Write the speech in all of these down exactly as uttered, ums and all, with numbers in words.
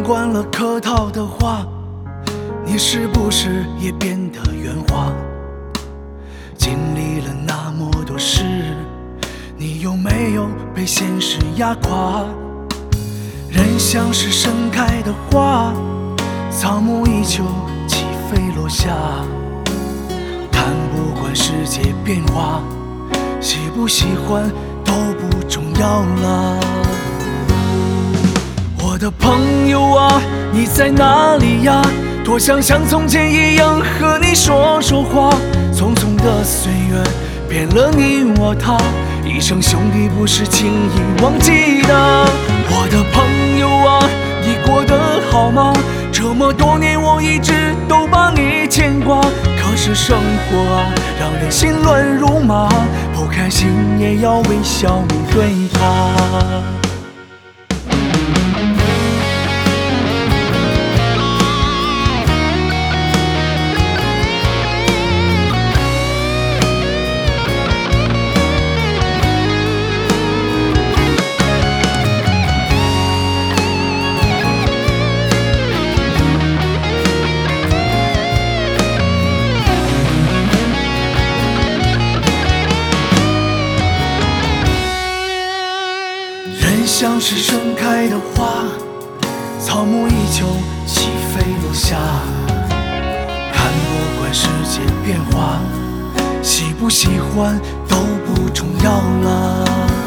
看惯了客套的话，你是不是也变得圆滑？经历了那么多事，你有没有被现实压垮？人像是盛开的花，草木依旧起飞落下，看不惯世界变化，喜不喜欢都不重要了。我的朋友啊，你在哪里呀？多想像从前一样和你说说话。匆匆的岁月变了你我他，一生兄弟不是轻易忘记的。我的朋友啊，你过得好吗？这么多年我一直都把你牵挂，可是生活啊，让人心乱如麻，不开心也要微笑面对它。像是盛开的花，草木依旧起飞落下，看不惯世界变化，喜不喜欢都不重要了。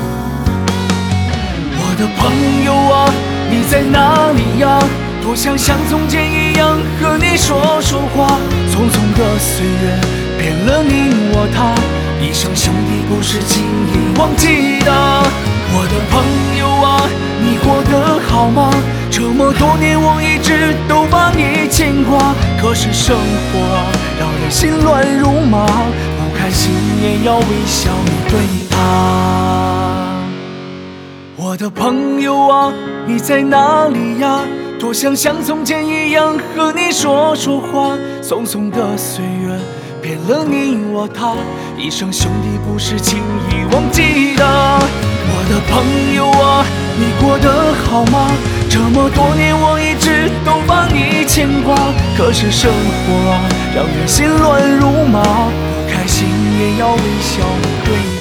我的朋友啊，你在哪里呀？多想像从前一样和你说说话。匆匆的岁月变了你我他，一生兄弟不是轻易忘记的。我的朋友啊，你过得好吗？这么多年我一直都把你牵挂，可是生活啊，让人心乱如麻，不开心也要微笑面对它。我的朋友啊，你在哪里呀？多想像从前一样和你说说话。匆匆的岁月变了你我他，一生兄弟不是轻易忘记的。我的朋友啊，你过得好吗？这么多年我一直都把你牵挂，可是生活啊，让人心乱如麻，不开心也要微笑面对。